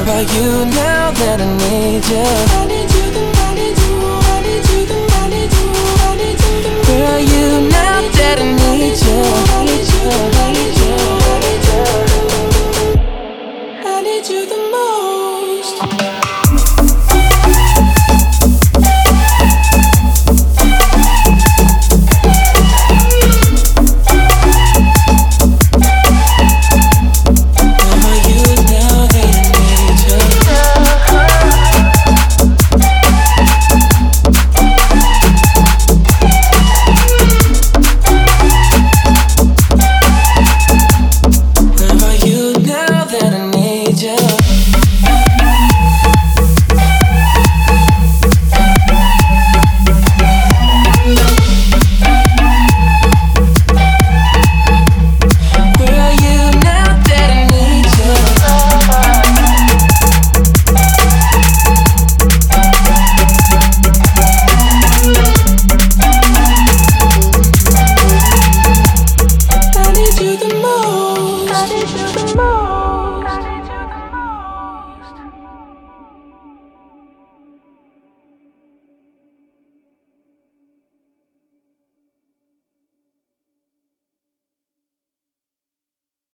about you now that I need you? I need you, I need you, I need you, I need you, I need you. Where are you now that I need you? I need you, I need you, I need you. I need you the most. I need you the most.